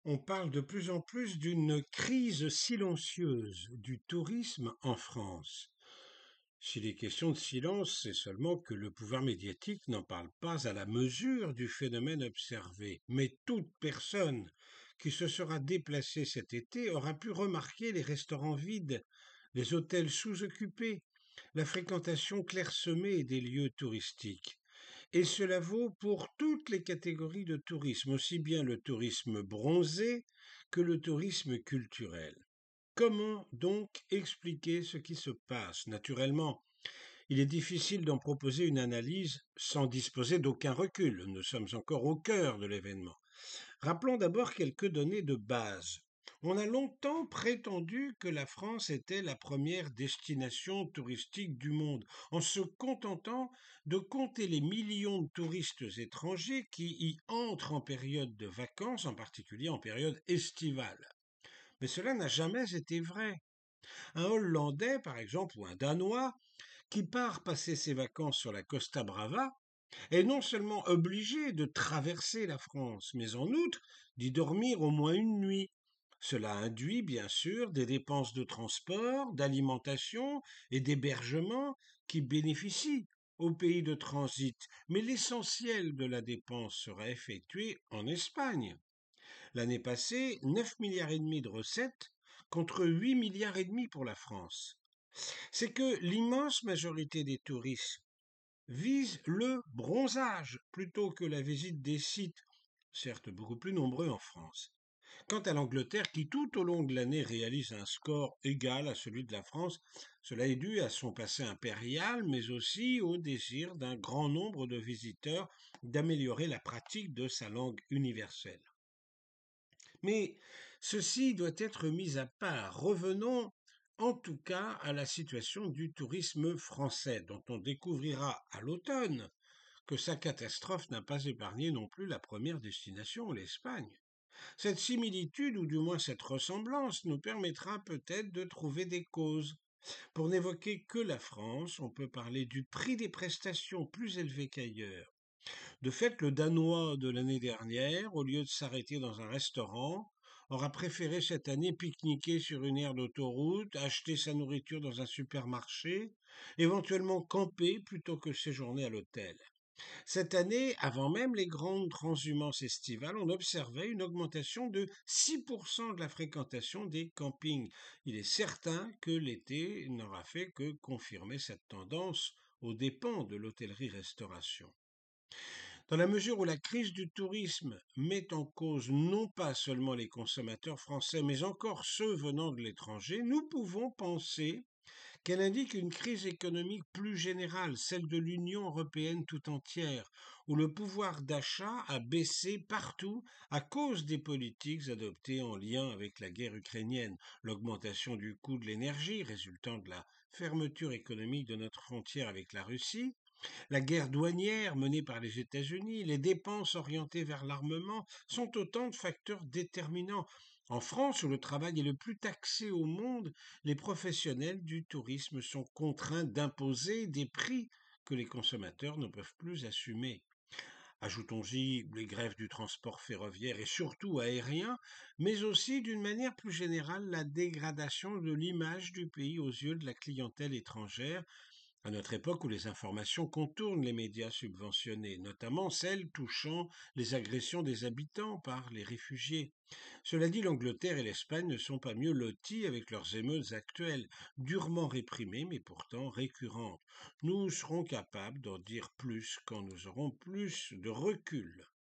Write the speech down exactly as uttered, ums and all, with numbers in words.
On parle de plus en plus d'une crise silencieuse du tourisme en France. S'il est question de silence, c'est seulement que le pouvoir médiatique n'en parle pas à la mesure du phénomène observé. Mais toute personne qui se sera déplacée cet été aura pu remarquer les restaurants vides, les hôtels sous-occupés, la fréquentation clairsemée des lieux touristiques. Et cela vaut pour toutes les catégories de tourisme, aussi bien le tourisme bronzé que le tourisme culturel. Comment donc expliquer ce qui se passe? Naturellement, il est difficile d'en proposer une analyse sans disposer d'aucun recul. Nous sommes encore au cœur de l'événement. Rappelons d'abord quelques données de base. On a longtemps prétendu que la France était la première destination touristique du monde, en se contentant de compter les millions de touristes étrangers qui y entrent en période de vacances, en particulier en période estivale. Mais cela n'a jamais été vrai. Un Hollandais, par exemple, ou un Danois, qui part passer ses vacances sur la Costa Brava, est non seulement obligé de traverser la France, mais en outre d'y dormir au moins une nuit. Cela induit bien sûr des dépenses de transport, d'alimentation et d'hébergement qui bénéficient au pays de transit, mais l'essentiel de la dépense sera effectué en Espagne. L'année passée, neuf milliards et demi de recettes contre huit milliards et demi pour la France. C'est que l'immense majorité des touristes vise le bronzage plutôt que la visite des sites, certes beaucoup plus nombreux en France. Quant à l'Angleterre, qui tout au long de l'année réalise un score égal à celui de la France, cela est dû à son passé impérial, mais aussi au désir d'un grand nombre de visiteurs d'améliorer la pratique de sa langue universelle. Mais ceci doit être mis à part. Revenons en tout cas à la situation du tourisme français, dont on découvrira à l'automne que sa catastrophe n'a pas épargné non plus la première destination, l'Espagne. Cette similitude, ou du moins cette ressemblance, nous permettra peut-être de trouver des causes. Pour n'évoquer que la France, on peut parler du prix des prestations plus élevé qu'ailleurs. De fait, le Danois de l'année dernière, au lieu de s'arrêter dans un restaurant, aura préféré cette année pique-niquer sur une aire d'autoroute, acheter sa nourriture dans un supermarché, éventuellement camper plutôt que séjourner à l'hôtel. Cette année, avant même les grandes transhumances estivales, on observait une augmentation de six pour cent de la fréquentation des campings. Il est certain que l'été n'aura fait que confirmer cette tendance aux dépens de l'hôtellerie-restauration. Dans la mesure où la crise du tourisme met en cause non pas seulement les consommateurs français, mais encore ceux venant de l'étranger, nous pouvons penser qu'elle indique une crise économique plus générale, celle de l'Union européenne tout entière, où le pouvoir d'achat a baissé partout à cause des politiques adoptées en lien avec la guerre ukrainienne, l'augmentation du coût de l'énergie résultant de la fermeture économique de notre frontière avec la Russie, la guerre douanière menée par les États-Unis, les dépenses orientées vers l'armement sont autant de facteurs déterminants. En France, où le travail est le plus taxé au monde, les professionnels du tourisme sont contraints d'imposer des prix que les consommateurs ne peuvent plus assumer. Ajoutons-y les grèves du transport ferroviaire et surtout aérien, mais aussi d'une manière plus générale la dégradation de l'image du pays aux yeux de la clientèle étrangère, à notre époque où les informations contournent les médias subventionnés, notamment celles touchant les agressions des habitants par les réfugiés. Cela dit, l'Angleterre et l'Espagne ne sont pas mieux lotis avec leurs émeutes actuelles, durement réprimées mais pourtant récurrentes. Nous serons capables d'en dire plus quand nous aurons plus de recul.